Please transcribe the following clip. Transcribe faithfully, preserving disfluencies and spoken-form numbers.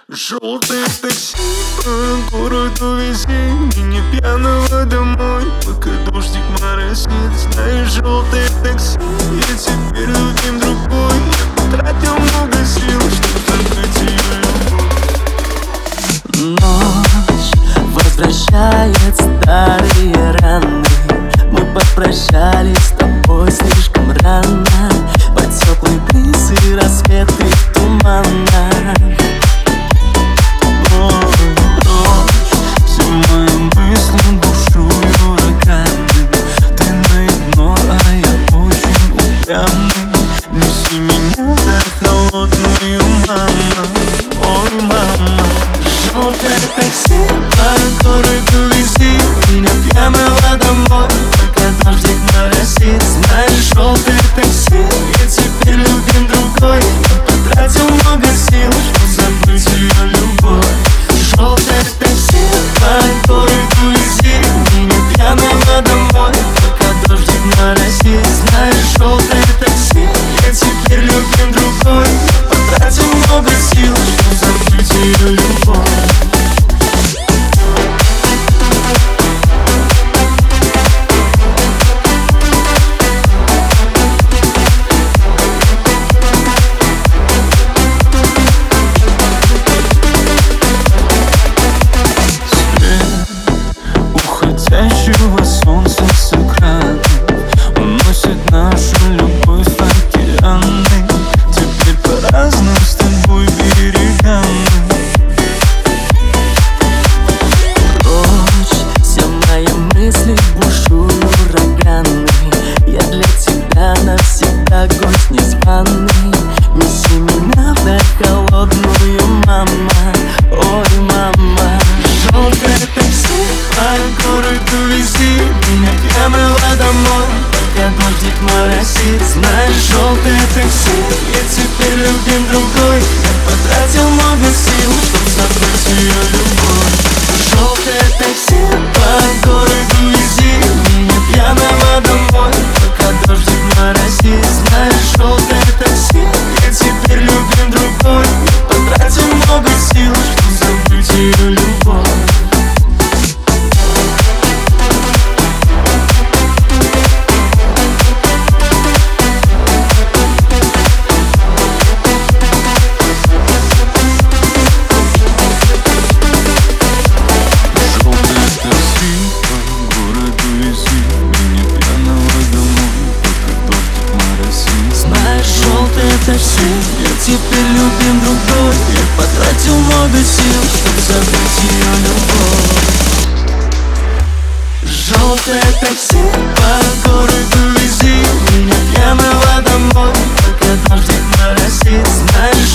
Желтое такси по городу вези меня пьяного домой, пока дождик моросит. Знаешь, желтое такси, я теперь любим другой. Я потратил много сил, чтобы забыть ее любовь. Ночь возвращает старые раны. Мы попрощались с тобой слишком рано, под теплый бриз и рассветы тумана. Неси меня за холодную, мама, ой, мама. Желтое такси по городу вези меня пьяного домой, пока дождик моросит. Знаешь, желтое такси, я теперь любим другой. Я потратил много сил, чтобы забыть ее любовь. Желтое такси по городу вези меня пьяного домой, пока дождик моросит. Знаешь, желтое такси, я теперь любим другой. Я потратил много сил, чтобы забыть ее любовь. Уходящего солнца с экрана уносит нашу любовь в океаны. Теперь по разным с тобой берегам. Прочь все мои мысли бушуют ураганы. Я для тебя навсегда гость незваный. Неси меня в холодную, мама, ой, мама. Желтое такси по городу вези меня пьяного домой, пока дождик моросит. Знаешь, желтое такси, я теперь любим другой. Я потратил много сил, чтобы забыть ее любовь. Желтое такси по городу вези меня пьяного домой, пока дождик моросит. Знаешь, желтое такси, я теперь любим другой. Я потратил много сил, чтобы забыть ее любовь. Желтое такси, я теперь любим другой. Я потратил много сил, чтобы забыть ее любовь. Желтое такси по городу вези меня пьяного домой, пока дождик моросит. Знаешь,